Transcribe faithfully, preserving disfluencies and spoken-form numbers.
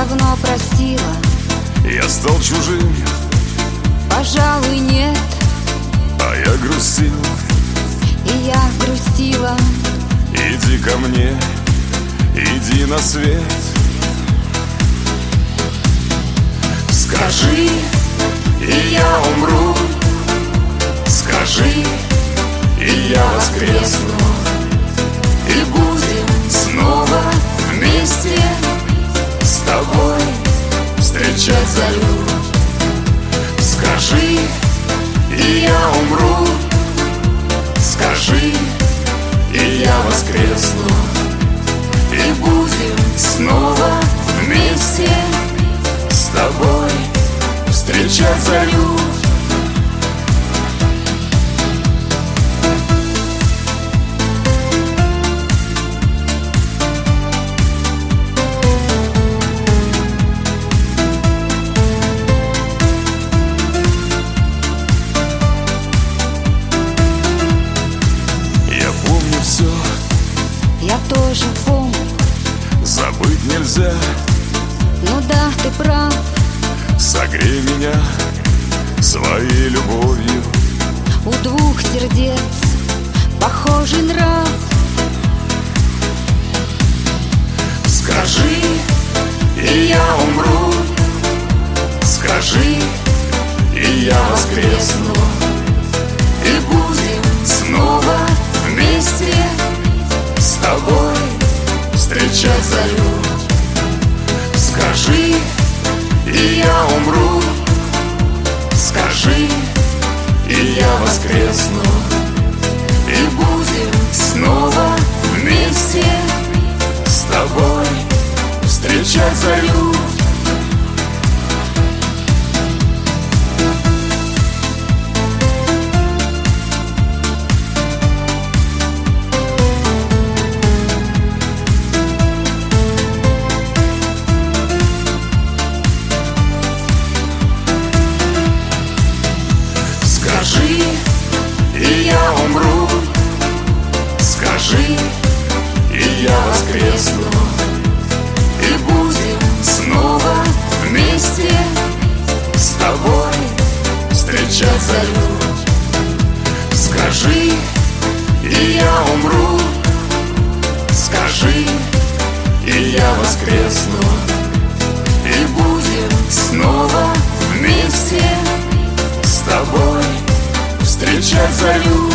давно простила. Я стал чужим, пожалуй, нет. а я грустил. И я грустила. Иди ко мне, иди на свет. Скажи, и я умру. Скажи, и я воскресну. И будем снова вместе с тобой встречать зарю. Скажи, и я умру. Скажи, и я воскресну. И будем снова вместе с тобой встречать зарю. Я тоже помню. Забыть нельзя. Ну да, ты прав. Согрей меня своей любовью. У двух сердец похожий нрав. Скажи, и я умру. Скажи, и я воскресну. И будем снова вместе с тобой встречать зарю. Скажи, и я умру. Скажи, и я воскресну. И будем снова вместе с тобой встречать зарю. Скажи, и я умру. Скажи, и я воскресну. И будем снова вместе с тобой встречать зарю. Скажи, и я умру. Скажи, и я воскресну. И будем снова вместе с тобой встречать зарю.